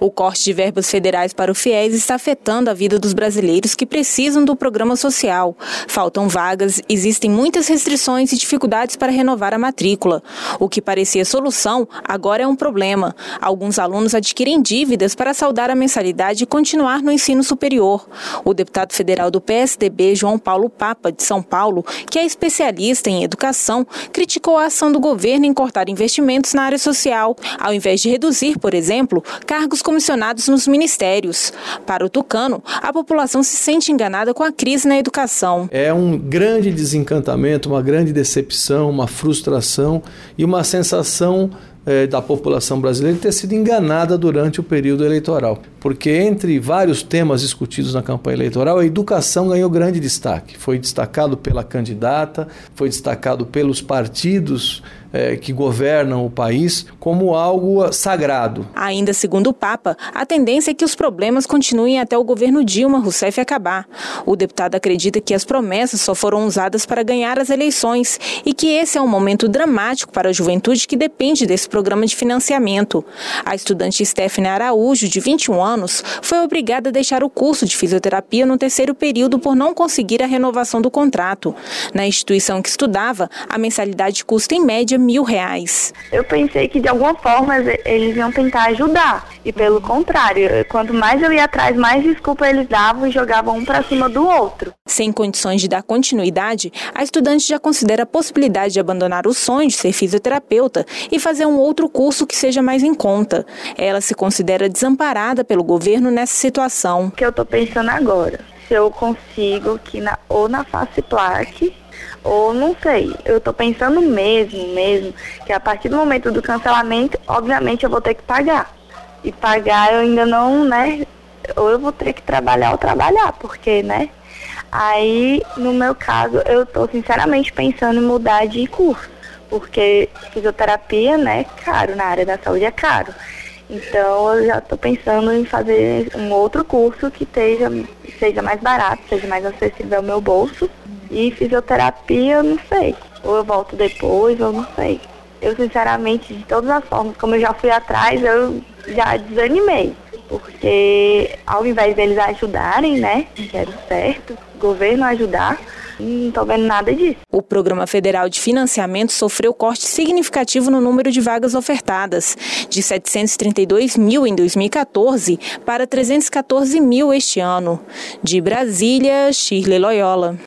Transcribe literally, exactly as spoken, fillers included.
O corte de verbas federais para o FIES está afetando a vida dos brasileiros que precisam do programa social. Faltam vagas, existem muitas restrições e dificuldades para renovar a matrícula. O que parecia solução, agora é um problema. Alguns alunos adquirem dívidas para saldar a mensalidade e continuar no ensino superior. O deputado federal do P S D B, João Paulo Papa, de São Paulo, que é especialista em educação, criticou a ação do governo em cortar investimentos na área social, ao invés de reduzir, por exemplo, cargos comissionados nos ministérios. Para o tucano, a população se sente enganada com a crise na educação. É um grande desencantamento, uma grande decepção, uma frustração e uma sensação eh, da população brasileira de ter sido enganada durante o período eleitoral. Porque entre vários temas discutidos na campanha eleitoral, a educação ganhou grande destaque. Foi destacado pela candidata, foi destacado pelos partidos eh, que governam o país como algo sagrado. Ainda segundo o Papa, a tendência é que os problemas continuem até o governo Dilma Rousseff acabar. O deputado acredita que as promessas só foram usadas para ganhar as eleições e que esse é um momento dramático para a juventude que depende desse programa de financiamento. A estudante Stephanie Araújo, de vinte e um anos, foi obrigada a deixar o curso de fisioterapia no terceiro período por não conseguir a renovação do contrato. Na instituição que estudava, a mensalidade custa em média mil reais. Eu pensei que de alguma forma eles iam tentar ajudar e pelo contrário, quanto mais eu ia atrás, mais desculpa eles davam e jogavam um para cima do outro. Sem condições de dar continuidade, a estudante já considera a possibilidade de abandonar o sonho de ser fisioterapeuta e fazer um outro curso que seja mais em conta. Ela se considera desamparada pelo governo nessa situação. O que eu estou pensando agora, se eu consigo que na, ou na face plaque, ou não sei, eu estou pensando mesmo, mesmo, que a partir do momento do cancelamento, obviamente eu vou ter que pagar. E pagar eu ainda não, né, ou eu vou ter que trabalhar ou trabalhar, porque, né, aí, no meu caso, eu estou sinceramente pensando em mudar de curso, porque fisioterapia, né, é caro, na área da saúde é caro. Então, eu já estou pensando em fazer um outro curso que esteja, seja mais barato, seja mais acessível ao meu bolso. E fisioterapia, eu não sei. Ou eu volto depois, ou não sei. Eu, sinceramente, de todas as formas, como eu já fui atrás, eu já desanimei. Porque, ao invés deles ajudarem, né, que era o certo, o governo ajudar, não estou vendo nada disso. O Programa Federal de Financiamento sofreu corte significativo no número de vagas ofertadas, de setecentos e trinta e dois mil em dois mil e quatorze para trezentos e quatorze mil este ano. De Brasília, Shirley Loyola.